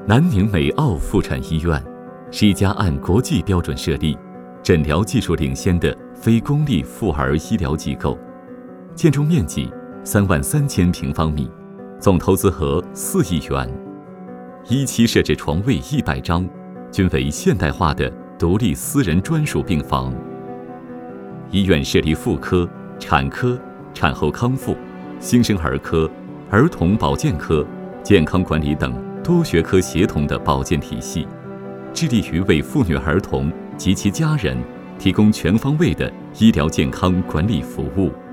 南宁美奥妇产医院是一家按国际标准设立、诊疗技术领先的非公立妇儿医疗机构，建筑面积33000平方米，总投资额4亿元。一期设置床位100张，均为现代化的独立私人专属病房。医院设立妇科、产科、产后康复、新生儿科、儿童保健科、健康管理等多学科协同的保健体系，致力于为妇女儿童及其家人提供全方位的医疗健康管理服务。